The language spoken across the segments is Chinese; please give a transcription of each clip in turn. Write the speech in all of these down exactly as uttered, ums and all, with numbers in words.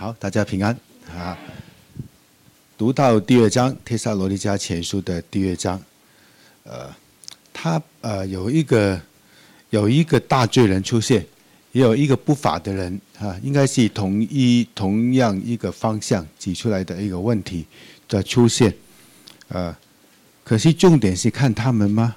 好，大家平安啊！读到第二章《帖撒罗尼迦前书》的第二章，呃，他呃有一个有一个大罪人出现，也有一个不法的人啊，应该是同一同样一个方向举出来的一个问题的出现，呃，可是重点是看他们吗？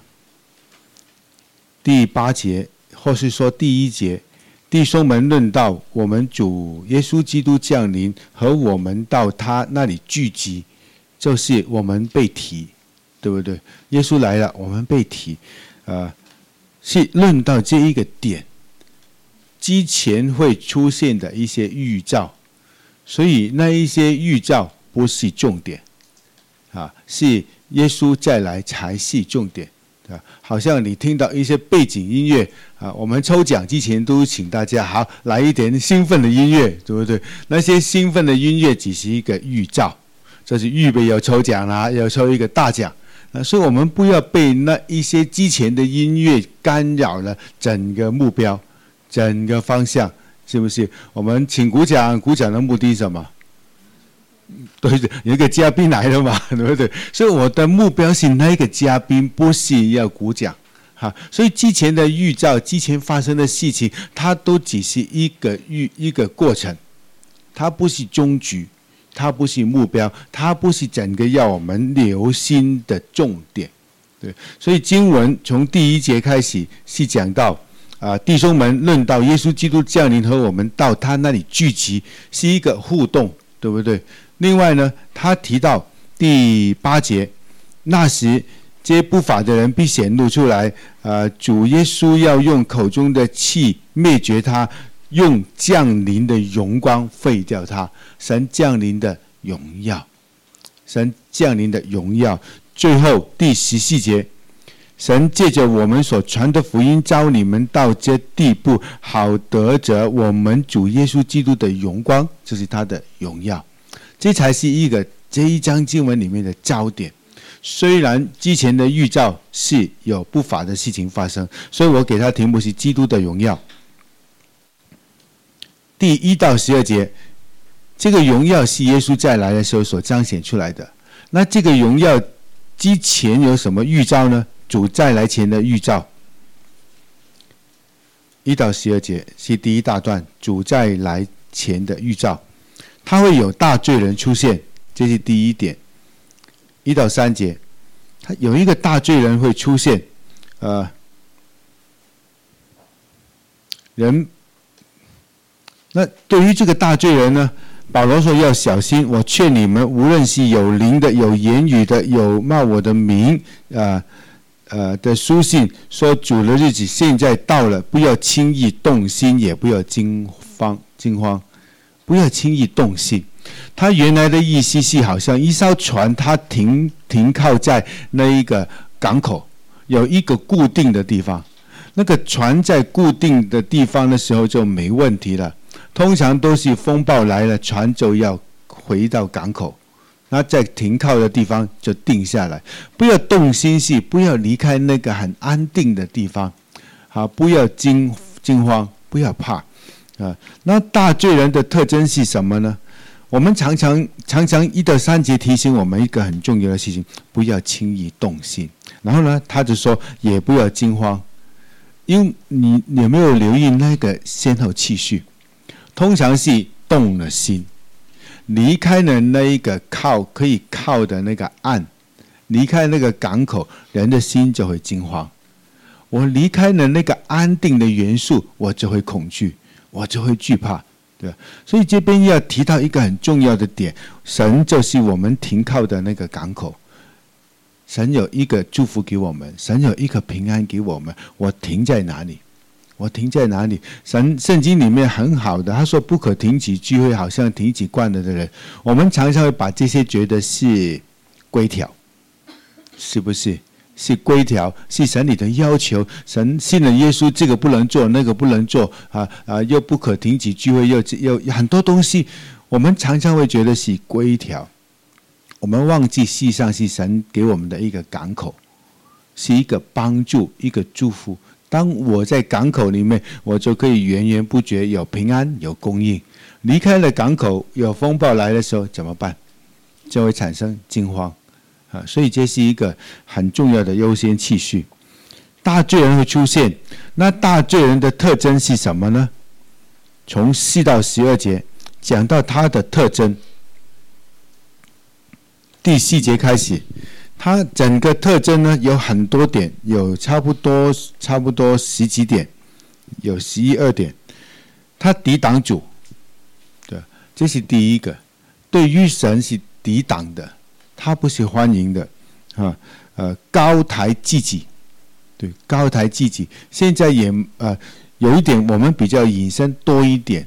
第八节，或是说第一节。弟兄们论到我们主耶稣基督降临和我们到他那里聚集，就是我们被提，对不对？耶稣来了，我们被提，呃，是论到这一个点之前会出现的一些预兆，所以那一些预兆不是重点，啊，是耶稣再来才是重点。好像你听到一些背景音乐啊，我们抽奖之前都请大家好来一点兴奋的音乐，对不对？那些兴奋的音乐只是一个预兆，就是预备要抽奖啦，要抽一个大奖。啊，所以我们不要被那一些之前的音乐干扰了整个目标、整个方向，是不是？我们请鼓掌，鼓掌的目的是什么？对，有一个嘉宾来了嘛，对不对？所以我的目标是那个嘉宾，不是要鼓掌，哈。所以之前的预兆、之前发生的事情，它都只是一个预一个过程，它不是终局，它不是目标，它不是整个要我们留心的重点。对，所以经文从第一节开始是讲到啊、呃，弟兄们论到耶稣基督降临和我们到他那里聚集，是一个互动，对不对？另外呢，他提到第八节，那时这些不法的人必显露出来，呃，主耶稣要用口中的气灭绝他，用降临的荣光废掉他。神降临的荣耀，神降临的荣耀。最后第十四节，神借着我们所传的福音召你们到这地步，好得着我们主耶稣基督的荣光，这是他的荣耀。这才是一个这一章经文里面的焦点。虽然之前的预兆是有不法的事情发生，所以我给他题目是基督的荣耀。第一到十二节，这个荣耀是耶稣再来的时候所彰显出来的。那这个荣耀之前有什么预兆呢？主再来前的预兆。一到十二节是第一大段，主再来前的预兆。他会有大罪人出现，这是第一点。一到三节，他有一个大罪人会出现，呃，人，那对于这个大罪人呢，保罗说要小心。我劝你们，无论是有灵的、有言语的、有冒我的名，呃呃的书信，说主的日子现在到了，不要轻易动心，也不要惊慌惊慌。不要轻易动心。他原来的意思是，好像一艘船，它停停靠在那一个港口，有一个固定的地方。那个船在固定的地方的时候就没问题了。通常都是风暴来了，船就要回到港口，那在停靠的地方就定下来。不要动心是不要离开那个很安定的地方，好，不要惊惊慌，不要怕。啊，那大罪人的特征是什么呢？我们常常常常一到三节提醒我们一个很重要的事情，不要轻易动心。然后呢，他就说也不要惊慌，因为你有没有留意那个先后次序？通常是动了心，离开了那一个靠可以靠的那个岸，离开那个港口，人的心就会惊慌。我离开了那个安定的元素，我就会恐惧。我就会惧怕，对吧？所以这边要提到一个很重要的点，神就是我们停靠的那个港口。神有一个祝福给我们，神有一个平安给我们。我停在哪里？我停在哪里？神圣经里面很好的，他说不可停止聚会，好像停止惯了的人。我们常常会把这些觉得是规条，是不是？是规条，是神里的要求。神信了耶稣，这个不能做，那个不能做，啊啊，又不可停止聚会，又又很多东西，我们常常会觉得是规条。我们忘记，事实上是神给我们的一个港口，是一个帮助，一个祝福。当我在港口里面，我就可以源源不绝有平安，有供应。 离开了港口，有风暴来的时候怎么办？就会产生惊慌啊！所以这是一个很重要的优先次序。大罪人会出现，那大罪人的特征是什么呢？从四到十二节讲到他的特征。第四节开始，它整个特征呢有很多点，有差不多差不多十几点，有十一二点。他抵挡主，对，这是第一个，对于神是抵挡的，他不是欢迎的啊。呃，高抬自己，对，高抬自己。现在也呃有一点，我们比较引申多一点，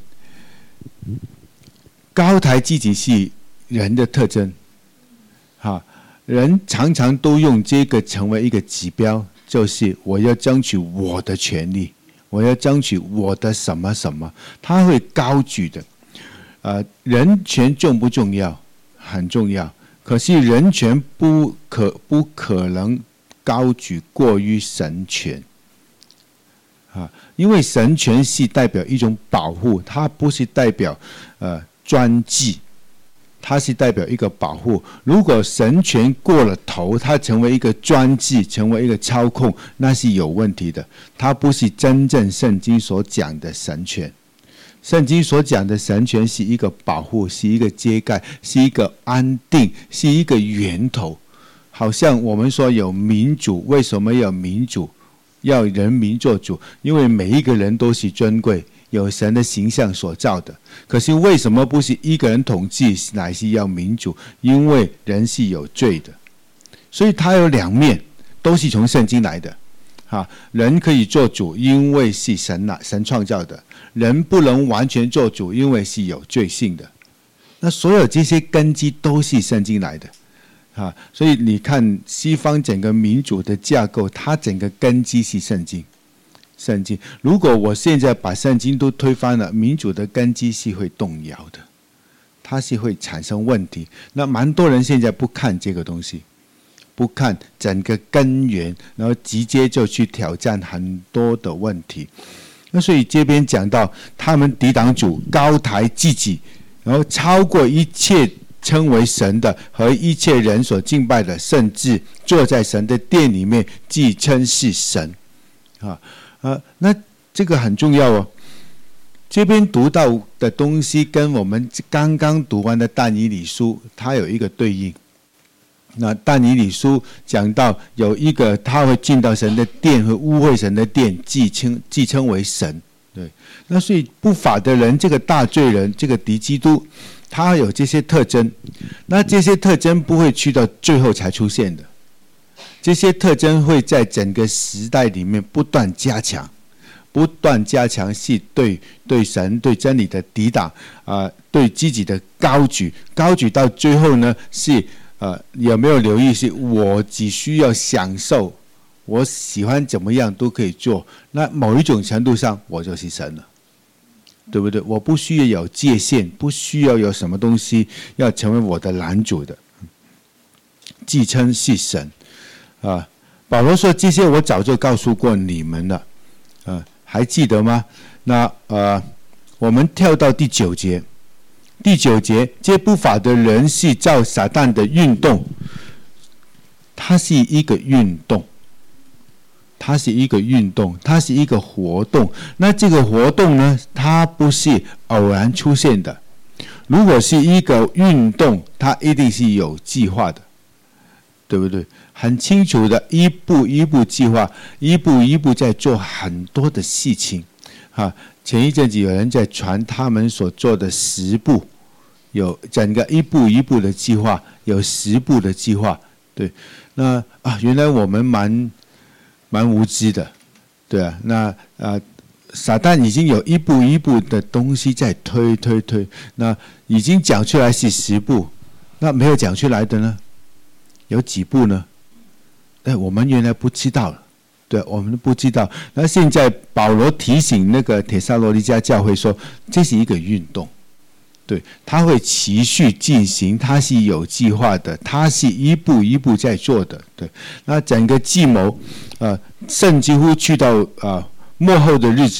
高抬自己是人的特征。哈，人常常都用这个成为一个指标，就是我要争取我的权利，我要争取我的什么什么，他会高举的。呃，人权重不重要？很重要。可是人权不可不可能高举过于神权。啊，因为神权是代表一种保护，它不是代表呃专制。它是代表一个保护。如果神权过了头，它成为一个专制，成为一个操控，那是有问题的。它不是真正圣经所讲的神权。圣经所讲的神权是一个保护，是一个遮盖，是一个安定，是一个源头。好像我们说有民主，为什么有民主？要人民做主，因为每一个人都是尊贵，有神的形象所造的。可是为什么不是一个人统治，乃是要民主？因为人是有罪的，所以它有两面，都是从圣经来的。哈，人可以做主，因为是神啊，神创造的；人不能完全做主，因为是有罪性的。那所有这些根基都是圣经来的。啊，所以你看西方整个民主的架构，它整个根基是圣经。圣经，如果我现在把圣经都推翻了，民主的根基是会动摇的，它是会产生问题。那蛮多人现在不看这个东西，不看整个根源，然后直接就去挑战很多的问题。那所以这边讲到他们抵挡主，高抬自己，然后超过一切称为神的和一切人所敬拜的，甚至坐在神的殿里面，自称是神。啊啊，那这个很重要哦。这边读到的东西跟我们刚刚读完的但以理书，它有一个对应。那但以理书讲到有一个他会进到神的殿和污秽神的殿，自称自称为神。对，那所以不法的人，这个大罪人，这个敌基督，他有这些特征。那这些特征不会去到最后才出现的，这些特征会在整个时代里面不断加强，不断加强是对对神对真理的抵挡啊、呃，对自己的高举，高举到最后呢是呃有没有留意？是我只需要享受，我喜欢怎么样都可以做，那某一种程度上我就是神了，对不对？我不需要有界限，不需要有什么东西要成为我的拦阻的，自称是神。啊，保罗说这些我早就告诉过你们了，啊，还记得吗？那呃，我们跳到第九节，第九节，这不法的人是照撒旦的运动，它是一个运动，它是一个运动，它是一个活动。那这个活动呢，它不是偶然出现的。如果是一个运动，它一定是有计划的，对不对？很清楚的，一步一步计划，一步一步在做很多的事情。啊，前一阵子有人在传他们所做的十步，有整个一步一步的计划，有十步的计划。对，那啊，原来我们蛮蛮无知的，对啊，那啊，撒旦已经有一步一步的东西在推推推，那已经讲出来是十步，那没有讲出来的呢？有几步呢？哎，我们原来不知道了，对，我们不知道。那现在保罗提醒那个帖撒罗尼迦教会说，这是一个运动，对，它会持续进行，它是有计划的，它是一步一步在做的，对。那整个计谋，呃，甚至乎去到呃末后的日子，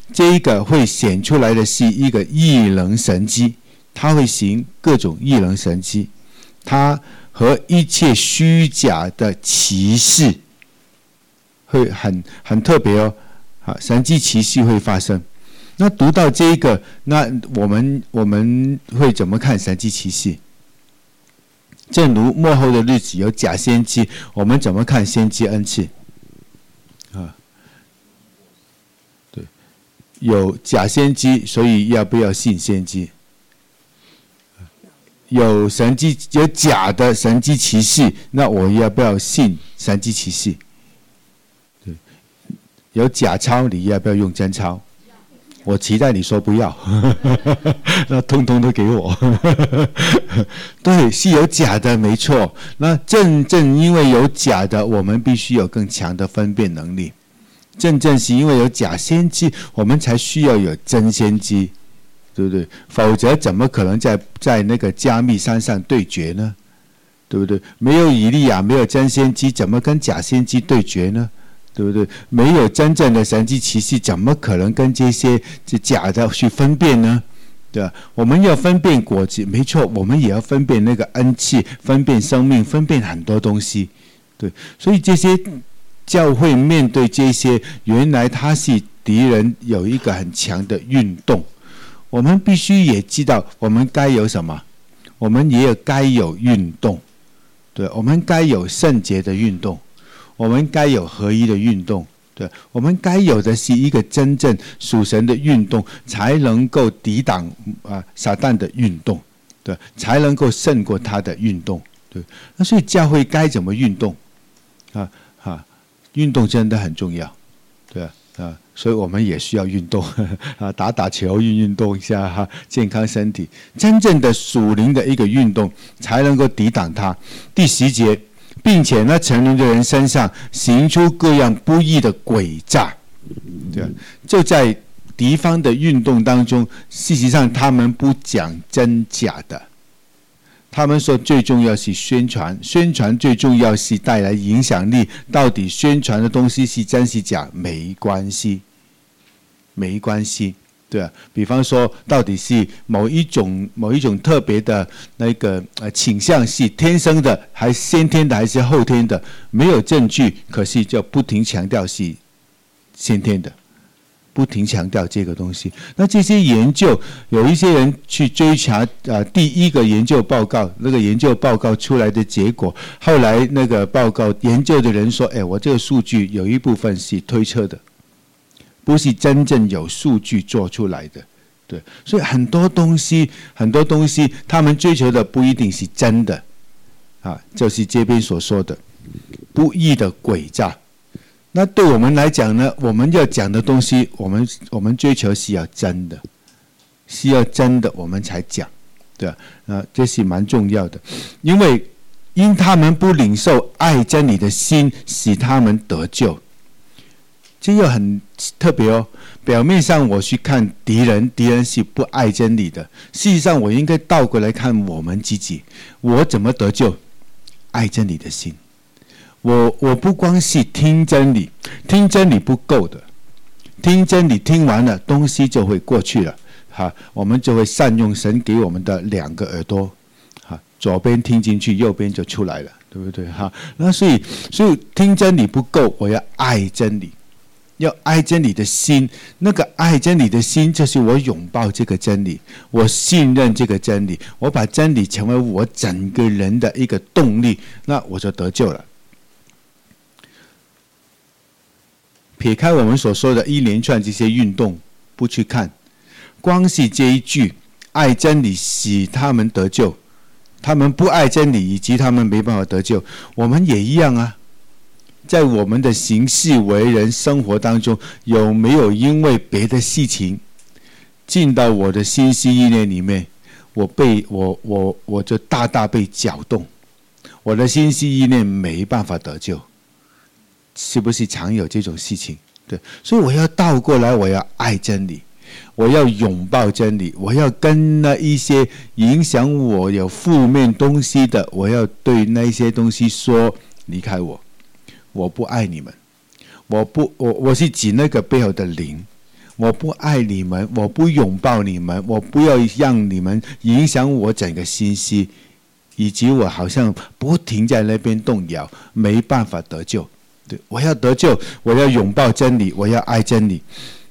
这一个会显出来的是一个异能神迹，他会行各种异能神迹，他和一切虚假的奇事会很很特别哦，啊，神迹奇事会发生。那读到这一个，那我们我们会怎么看神迹奇事？正如末后的日子有假先知，我们怎么看先知恩赐？啊，对，有假先知，所以要不要信先知？有神迹，有假的神迹奇事，那我要不要信神迹奇事？对，有假钞，你要不要用真钞？我期待你说不要，那通通都给我。对，是有假的，没错。那正正因为有假的，我们必须有更强的分辨能力。正正是因为有假先知，我们才需要有真先知，对不对？否则怎么可能在在那个加密山上对决呢？对不对？没有以利亚，没有真先知，怎么跟假先知对决呢？对不对？没有真正的神迹奇事，怎么可能跟这些假的去分辨呢？对吧？我们要分辨果子，没错，我们也要分辨那个恩赐，分辨生命，分辨很多东西。对，所以这些教会面对这些，原来他是敌人有一个很强的运动，我们必须也知道，我们该有什么？我们也有该有运动，对，我们该有圣洁的运动。我们该有合一的运动，对，我们该有的是一个真正属神的运动，才能够抵挡啊撒旦的运动，对，才能够胜过他的运动，对。那所以教会该怎么运动？啊啊，运动真的很重要，对啊啊，所以我们也需要运动啊，打打球，运运动一下哈，健康身体。真正的属灵的一个运动，才能够抵挡它。第十节。并且那成年的人身上行出各样不义的诡诈，对吧？就在敌方的运动当中，事实上他们不讲真假的，他们说最重要是宣传，宣传最重要是带来影响力。到底宣传的东西是真是假，没关系，没关系。对啊，比方说，到底是某一种某一种特别的那个呃倾向是天生的，还是先天的，还是后天的？没有证据，可是就不停强调是先天的，不停强调这个东西。那这些研究，有一些人去追查呃第一个研究报告，那个研究报告出来的结果，后来那个报告研究的人说，哎，我这个数据有一部分是推测的。不是真正有数据做出来的，对，所以很多东西，很多东西，他们追求的不一定是真的，啊，就是这边所说的不义的诡诈。那对我们来讲呢，我们要讲的东西，我们我们追求是要真的，是要真的，我们才讲，对啊，啊，这是蛮重要的，因为因他们不领受爱真理的心，使他们得救。这又很特别哦。表面上我去看敌人，敌人是不爱真理的。事实上，我应该倒过来看我们自己，我怎么得救？爱真理的心。我我不光是听真理，听真理不够的，听真理听完了，东西就会过去了。哈，我们就会善用神给我们的两个耳朵，哈，左边听进去，右边就出来了，对不对？哈，那所以所以听真理不够，我要爱真理。要爱真理的心，那个爱真理的心，就是我拥抱这个真理，我信任这个真理，我把真理成为我整个人的一个动力，那我就得救了。撇开我们所说的一连串这些运动不去看，光是这一句爱真理使他们得救，他们不爱真理以及他们没办法得救，我们也一样啊。在我们的行事为人生活当中，有没有因为别的事情进到我的心思意念里面，我被我我我就大大被搅动，我的心思意念没办法得救，是不是常有这种事情？对，所以我要倒过来，我要爱真理，我要拥抱真理，我要跟那一些影响我有负面东西的，我要对那一些东西说离开我。我不爱你们，我不我我是指那个背后的灵， 我不爱你们，我不拥抱你们，我不要让你们影响我整个信息，以及我好像不停在那边动摇，没办法得救。对，我要得救，我要拥抱真理，我要爱真理。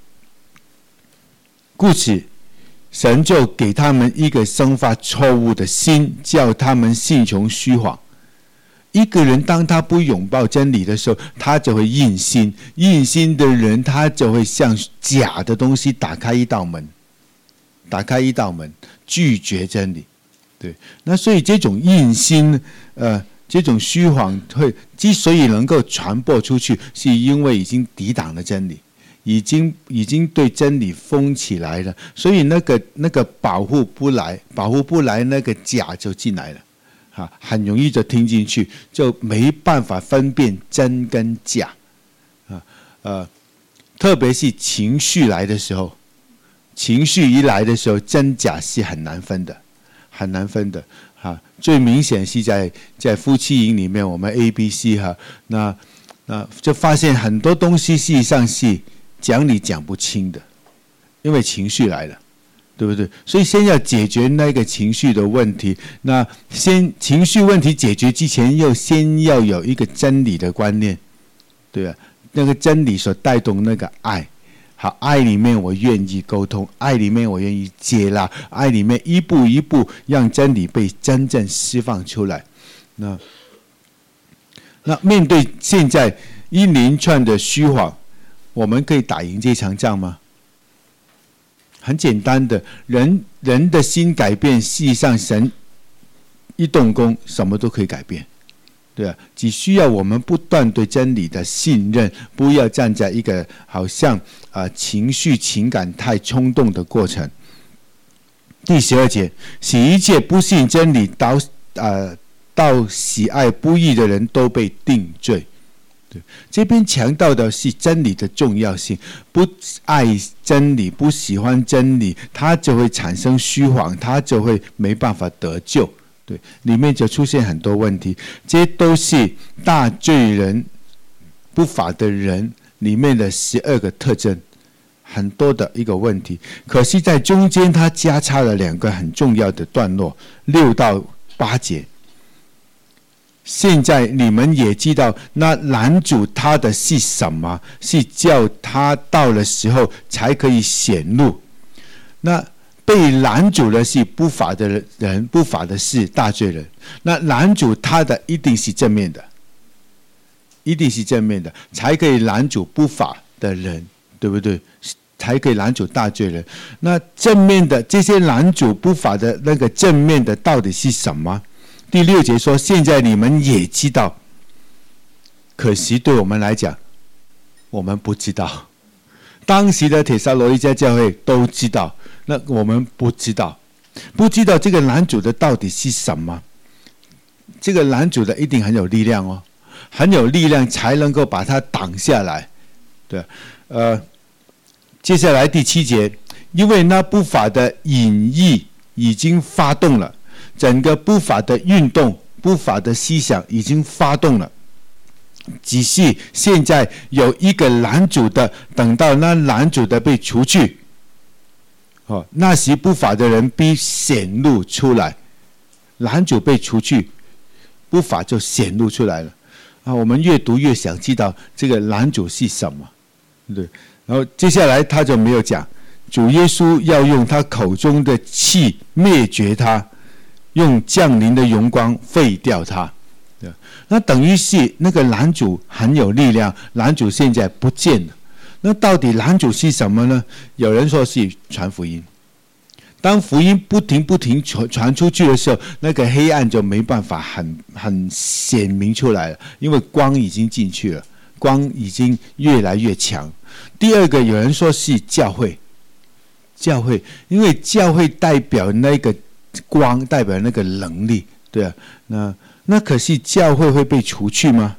故此神就给他们一个生发错误的心，叫他们信从虚谎。一个人当他不拥抱真理的时候，他就会硬心，硬心的人他就会向假的东西打开一道门，打开一道门，拒绝真理。对，那所以这种硬心，呃，这种虚谎会之所以能够传播出去，是因为已经抵挡了真理，已经已经对真理封起来了，所以那个那个保护不来，保护不来，那个假就进来了。啊，很容易就听进去，就没办法分辨真跟假，啊，呃，特别是情绪来的时候，情绪一来的时候，真假是很难分的，很难分的。啊，最明显是在在夫妻营里面，我们 A B C 哈，那那就发现很多东西事实上是讲理讲不清的，因为情绪来了。对不对？所以先要解决那个情绪的问题。那先情绪问题解决之前，又先要有一个真理的观念，对吧？那个真理所带动那个爱，好，爱里面我愿意沟通，爱里面我愿意接纳，爱里面一步一步让真理被真正释放出来。那那面对现在一连串的虚谎，我们可以打赢这场仗吗？很简单的，人人的心改变，事实上神一动工，什么都可以改变，对啊，只需要我们不断对真理的信任，不要站在一个好像啊、呃、情绪情感太冲动的过程。第十二节，使一切不信真理到呃到喜爱不义的人都被定罪。这边强调的是真理的重要性，不爱真理，不喜欢真理，他就会产生虚谎，他就会没办法得救。对，里面就出现很多问题，这些都是大罪人、不法的人里面的十二个特征，很多的一个问题。可是，在中间他加插了两个很重要的段落，六到八节。现在你们也知道，那拦阻他的是什么？是叫他到了时候才可以显露。那被拦阻的是不法的人，不法的是大罪人。那拦阻他的一定是正面的，一定是正面的，才可以拦阻不法的人，对不对？才可以拦阻大罪人。那正面的这些拦阻不法的那个正面的到底是什么？第六节说，现在你们也知道，可惜对我们来讲，我们不知道。当时的帖撒罗尼迦教会都知道，那我们不知道，不知道这个拦阻的到底是什么。这个拦阻的一定很有力量哦，很有力量才能够把它挡下来。对，呃，接下来第七节，因为那不法的隐意已经发动了。整个不法的运动，不法的思想已经发动了，只是现在有一个拦阻的，等到那拦阻的被除去，哦，那时不法的人必显露出来，拦阻被除去，不法就显露出来了。啊，我们越读越想知道这个拦阻是什么，对。然后接下来他就没有讲，主耶稣要用他口中的气灭绝他。用降临的荣光废掉它，对，那等于是那个拦阻很有力量，拦阻现在不见了。那到底拦阻是什么呢？有人说是传福音。当福音不停不停传传出去的时候，那个黑暗就没办法很很显明出来了，因为光已经进去了，光已经越来越强。第二个，有人说是教会，教会，因为教会代表那个。光代表那个能力，对啊，那那可是教会会被除去吗？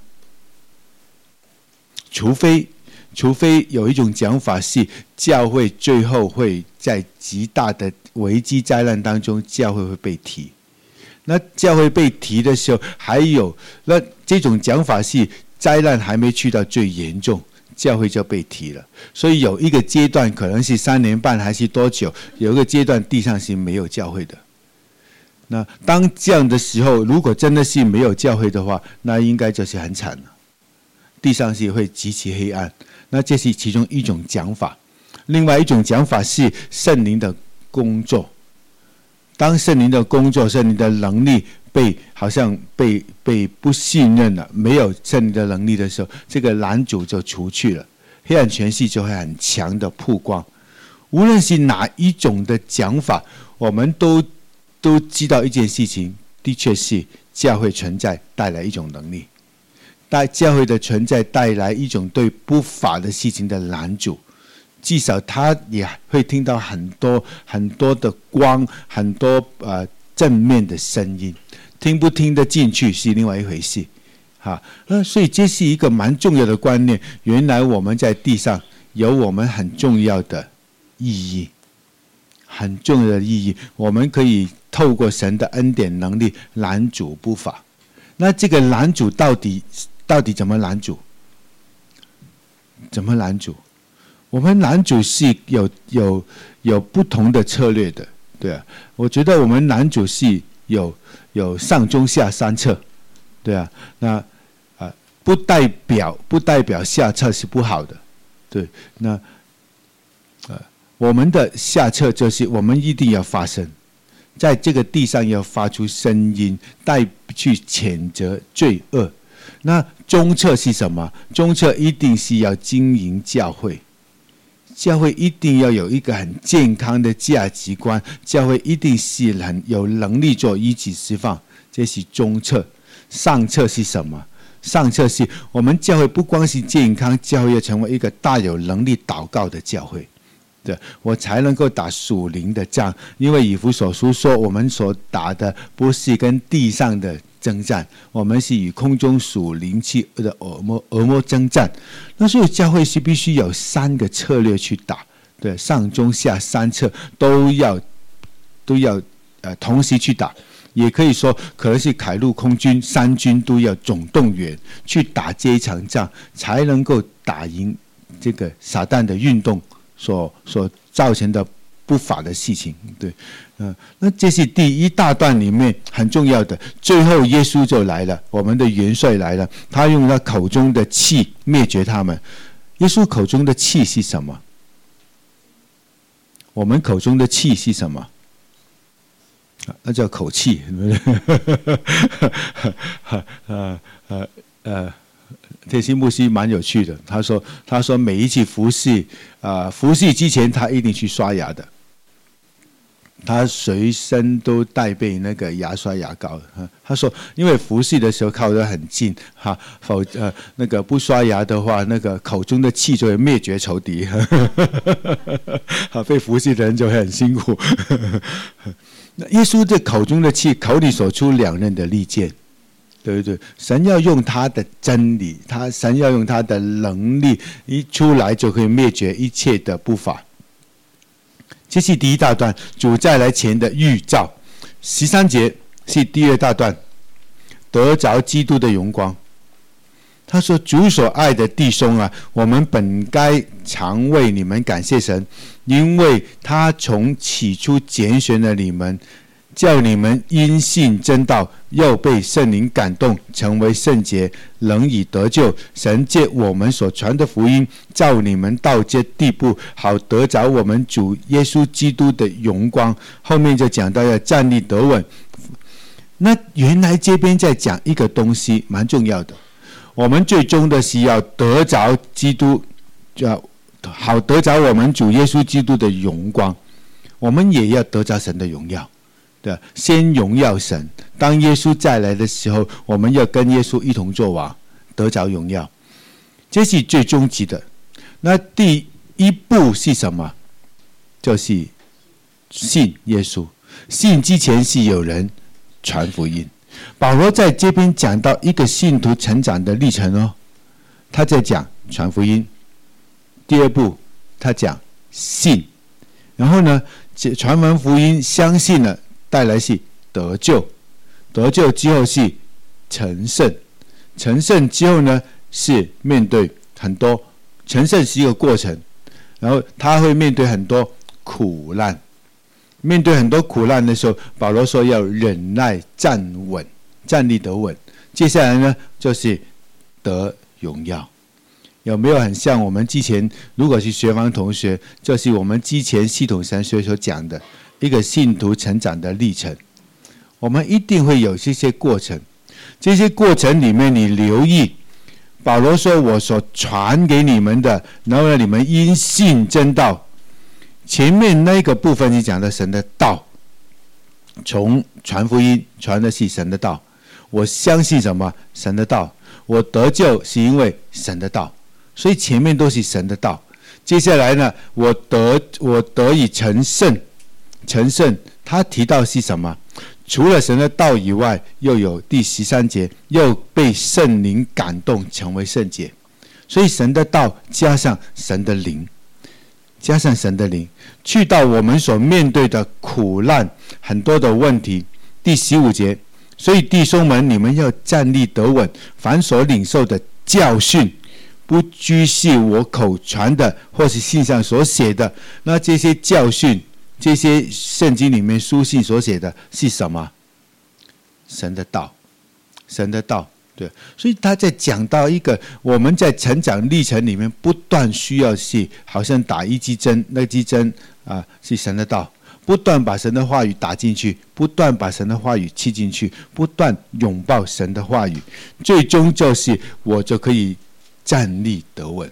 除非，除非有一种讲法是，教会最后会在极大的危机灾难当中，教会会被提。那教会被提的时候，还有那这种讲法是，灾难还没去到最严重， 教会就被提了。所以有一个阶段可能是三年半还是多久，有一个阶段地上是没有教会的。那当这样的时候，如果真的是没有教会的话，那应该就是很惨了，地上是会极其黑暗。那这是其中一种讲法。另外一种讲法是圣灵的工作。当圣灵的工作、圣灵的能力被好像被被不信任了，没有圣灵的能力的时候，这个拦阻就除去了，黑暗权势就会很强的曝光。无论是哪一种的讲法，我们都都知道一件事情，的确是教会存在带来一种能力，带教会的存在带来一种对不法的事情的拦阻。至少他也会听到很多很多的光，很多呃正面的声音，听不听得进去是另外一回事，哈。那所以这是一个蛮重要的观念。原来我们在地上有我们很重要的意义，很重要的意义，我们可以透过神的恩典能力拦阻不法。那这个拦阻到底到底怎么拦阻？怎么拦阻？我们拦阻是有有有不同的策略的，对啊。我觉得我们拦阻是有有上中下三策，对啊。那啊不代表不代表下策是不好的，对。那呃我们的下策就是我们一定要发声，在这个地上要发出声音，带去谴责罪恶。那中策是什么？中策一定是要经营教会。教会一定要有一个很健康的价值观，教会一定是很有能力做医治释放，这是中策。上策是什么？上策是我们教会不光是健康，教会要成为一个大有能力祷告的教会，对，我才能够打属灵的仗。因为以弗所书说，我们所打的不是跟地上的征战，我们是与空中属灵气的恶魔恶魔征战。那所以教会是必须有三个策略去打，对，上中下三策都要都要呃同时去打。也可以说，可能是海陆空军三军都要总动员去打这一场仗，才能够打赢这个撒旦的运动所所造成的不法的事情，对，嗯、呃，那这是第一大段里面很重要的。最后耶稣就来了，我们的元帅来了，他用他口中的气灭绝他们。耶稣口中的气是什么？我们口中的气是什么？那叫口气，呃呃呃，铁心牧师蛮有趣的。他说，他说每一次服侍，啊、呃，服侍之前他一定去刷牙的。他随身都带备那个牙刷牙膏。他说，因为服侍的时候靠得很近，哈，否呃那个不刷牙的话，那个口中的气就会灭绝仇敌，哈，被服侍的人就会很辛苦。那耶稣这口中的气，口里所出两刃的利剑，对不对？神要用他的真理，他神要用他的能力，一出来就可以灭绝一切的不法。这是第一大段，主再来前的预兆。十三节是第二大段，得着基督的荣光。他说：“主所爱的弟兄啊，我们本该常为你们感谢神，因为他从起初拣选了你们，叫你们因信真道，又被圣灵感动，成为圣洁，能以得救。神借我们所传的福音，叫你们到这地步，好得着我们主耶稣基督的荣光。”后面就讲到要站立得稳。那原来这边在讲一个东西蛮重要的，我们最终的是要得着基督，要好得着我们主耶稣基督的荣光，我们也要得着神的荣耀。对，先荣耀神。当耶稣再来的时候，我们要跟耶稣一同作王，得着荣耀。这是最终极的。那第一步是什么？就是信耶稣。信之前是有人传福音。保罗在这边讲到一个信徒成长的历程哦，他在讲传福音。第二步，他讲信，然后呢，传完福音，相信了，带来是得救，得救之后是成圣，成圣之后呢，是面对很多成圣是一个过程，然后他会面对很多苦难。面对很多苦难的时候，保罗说要忍耐站稳，站立得稳。接下来呢，就是得荣耀。有没有很像我们之前如果是学坊同学，就是我们之前系统神学所讲的一个信徒成长的历程。我们一定会有这些过程，这些过程里面你留意，保罗说我所传给你们的，然后呢你们因信真道。前面那个部分是讲的神的道，从传福音传的是神的道。我相信什么？神的道。我得救是因为神的道，所以前面都是神的道。接下来呢，我得我得以成圣，成圣他提到是什么？除了神的道以外，又有第十三节，又被圣灵感动成为圣洁。所以神的道加上神的灵，加上神的灵，去到我们所面对的苦难很多的问题。第十五节，所以弟兄们，你们要站立得稳，凡所领受的教训，不拘系我口传的或是信上所写的。那这些教训，这些圣经里面书信所写的是什么？神的道，神的道。对，所以他在讲到一个我们在成长历程里面不断需要去，好像打一剂针，那剂针啊是神的道，不断把神的话语打进去，不断把神的话语吃进去，不断拥抱神的话语，最终就是我就可以站立得稳。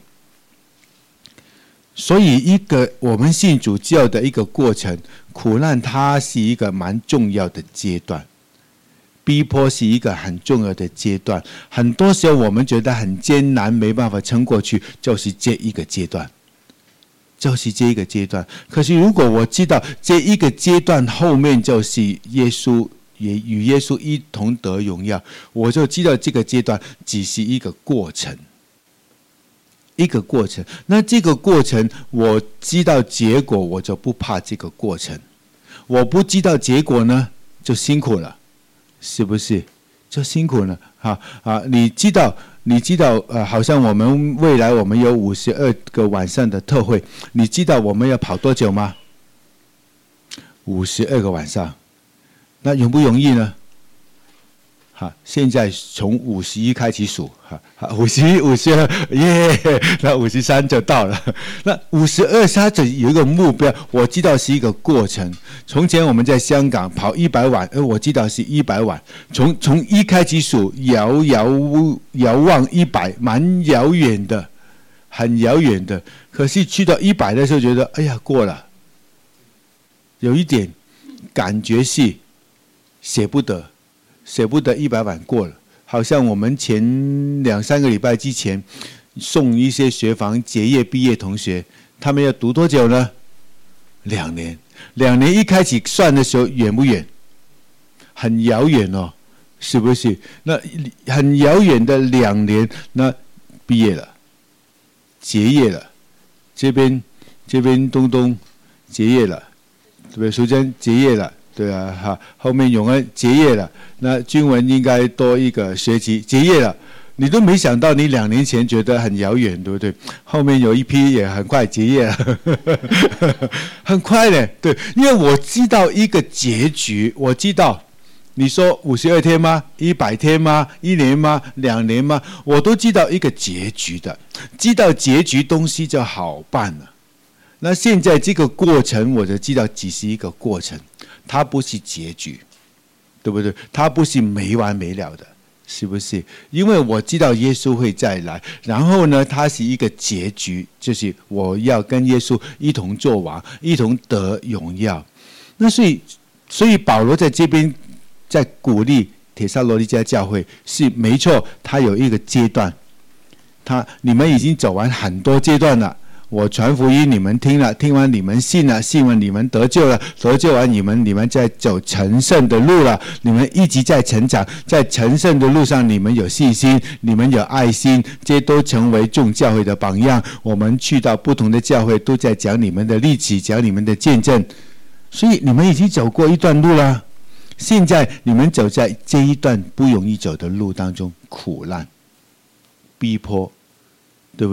所以一个我们信主教的一个过程，苦难它是一个蛮重要的阶段，逼迫是一个很重要的阶段。很多时候我们觉得很艰难，没办法撑过去，就是这一个阶段，就是这一个阶段。可是如果我知道这一个阶段后面就是耶稣，也与耶稣一同得荣耀，我就知道这个阶段只是一个过程，一个过程。那这个过程我知道结果，我就不怕这个过程。我不知道结果呢，就辛苦了，是不是？就辛苦了啊啊！你知道，你知道，呃，好像我们未来我们有五十二个晚上的特会，你知道我们要跑多久吗？五十二个晚上，那容不容易呢？哈，现在从五十一开始数，哈，五十一、五十二，耶，那五十三就到了。那五十二，它只有一个目标，我知道是一个过程。从前我们在香港跑一百晚，呃，我知道是一百晚。从从一开始数，遥遥遥望一百，蛮遥远的，很遥远的。可是去到一百的时候，觉得哎呀过了，有一点感觉是舍不得。舍不得一百晚过了，好像我们前两三个礼拜之前送一些学房结业毕业同学，他们要读多久呢？两年。两年一开始算的时候远不远？很遥远哦，是不是？那很遥远的两年，那毕业了，结业了，这边这边东东结业了，对不对？苏珍结业了。对啊，哈，后面永恩结业了，那君文应该多一个学期结业了，你都没想到，你两年前觉得很遥远，对不对？后面有一批也很快结业了，很快的，对，因为我知道一个结局，我知道，你说五十二天吗？一百天吗？一年吗？两年吗？我都知道一个结局的，知道结局东西就好办了。那现在这个过程，我就知道只是一个过程。它不是结局，对不对？它不是没完没了的，是不是？因为我知道耶稣会再来，然后呢，它是一个结局，就是我要跟耶稣一同作王，一同得荣耀。那所以，所以保罗在这边在鼓励帖撒罗尼迦教会是没错，他有一个阶段，他你们已经走完很多阶段了。我传福音，你们听了，听完你们信了，信完你们得救了，得救完你们，你们在走成圣的路了，你们一直在成长，在成圣的路上，你们有信心，你们有爱心，这些都成为众教会的榜样。我们去到不同的教会，都在讲你们的历史，讲你们的见证，所以你们已经走过一段路了。现在你们走在这一段不容易走的路当中，苦难、逼迫，对不对？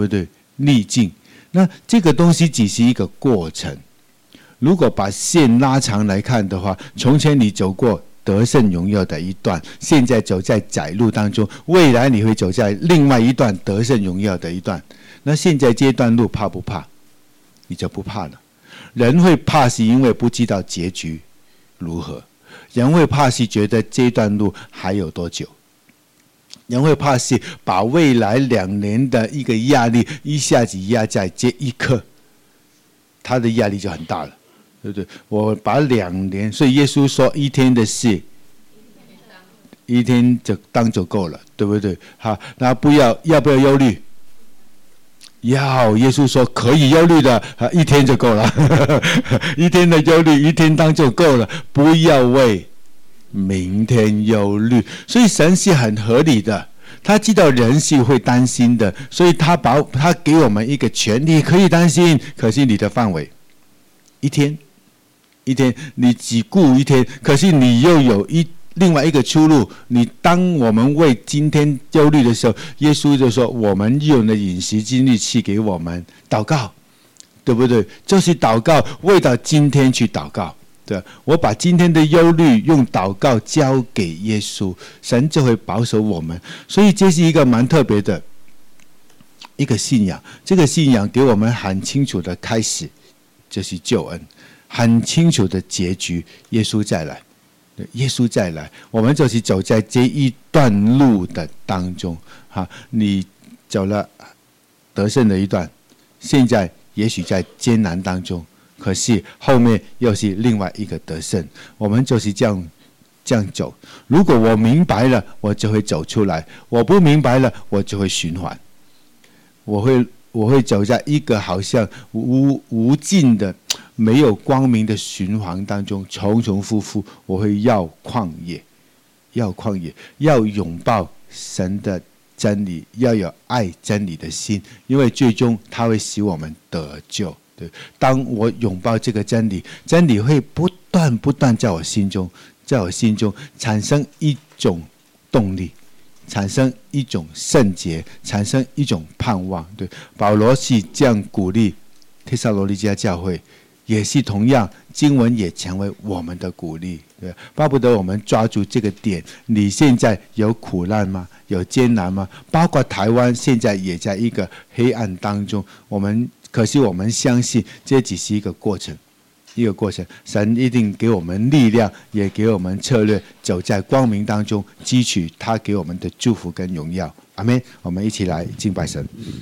逆境。那这个东西只是一个过程。如果把线拉长来看的话，从前你走过得胜荣耀的一段，现在走在窄路当中，未来你会走在另外一段得胜荣耀的一段。那现在这段路怕不怕？你就不怕了。人会怕是因为不知道结局如何，人会怕是觉得这段路还有多久，人会怕是把未来两年的一个压力一下子压在这一刻，他的压力就很大了，对不对？我把两年，所以耶稣说一天的事一天就当就够了，对不对？好，那不要要不要忧虑？要，耶稣说可以忧虑的，一天就够了。一天的忧虑，一天当就够了，不要为明天忧虑。所以神是很合理的，他知道人是会担心的，所以他把他给我们一个权利，可以担心，可是你的范围一天一天，你只顾一天，可是你又有一另外一个出路。你当我们为今天忧虑的时候，耶稣就说我们用的饮食精力赐给我们祷告，对不对？就是祷告，为到今天去祷告。对，我把今天的忧虑用祷告交给耶稣，神就会保守我们。所以这是一个蛮特别的一个信仰，这个信仰给我们很清楚的开始，就是救恩，很清楚的结局，耶稣再来。耶稣再来，我们就是走在这一段路的当中。哈，你走了得胜的一段，现在也许在艰难当中，可是后面又是另外一个得胜。我们就是这样这样走。如果我明白了，我就会走出来；我不明白了，我就会循环。我会我会走在一个好像无无尽的没有光明的循环当中，重重复复。我会要旷野，要旷野，要拥抱神的真理，要有爱真理的心，因为最终它会使我们得救。对，当我拥抱这个真理，真理会不断不断在我心中，在我心中产生一种动力，产生一种圣洁，产生一种盼望。对，保罗是这样鼓励帖撒罗尼迦教会，也是同样，经文也成为我们的鼓励。对，巴不得我们抓住这个点。你现在有苦难吗？有艰难吗？包括台湾现在也在一个黑暗当中，我们可是我们相信这只是一个过程，一个过程。神一定给我们力量，也给我们策略，走在光明当中，汲取他给我们的祝福跟荣耀。阿们。我们一起来敬拜神。